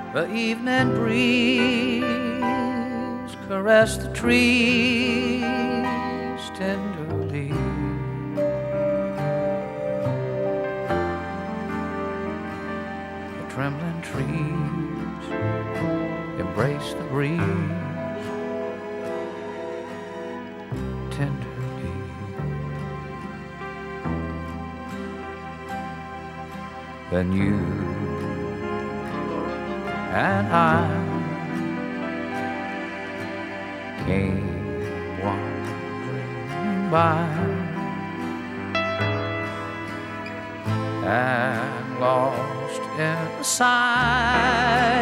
The evening breeze caressed the trees tenderly. The trembling trees embraced the breeze tenderly. Then you and I came wandering by and lost in the sight